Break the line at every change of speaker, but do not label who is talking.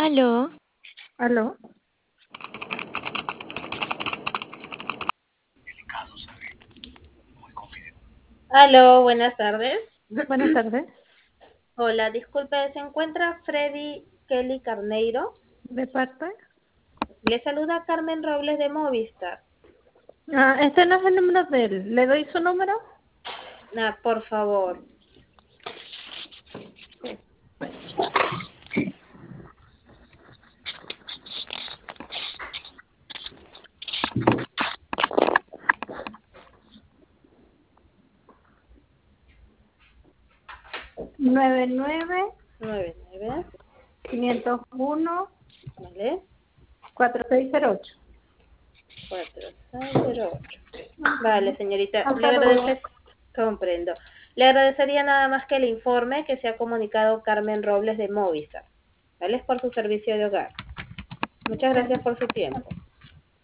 Aló,
¿Aló?
Aló, buenas tardes.
Buenas tardes.
Hola, disculpe, ¿se encuentra Freddy Kelly Carneiro?
¿De parte?
Le saluda Carmen Robles de Movistar.
Este no es el número de él. ¿Le doy su número?
Por favor.
Nueve nueve
99,
501
¿vale?
4608.
4608. Vale, señorita, le
Hasta luego.
agradecería, comprendo. Le agradecería nada más que le informe que se ha comunicado Carmen Robles de Movistar, ¿vale? Es por su servicio de hogar. Muchas gracias por su tiempo.